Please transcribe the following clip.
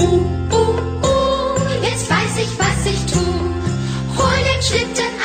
Jetzt weiß ich, was ich tu. Hol den Schlitten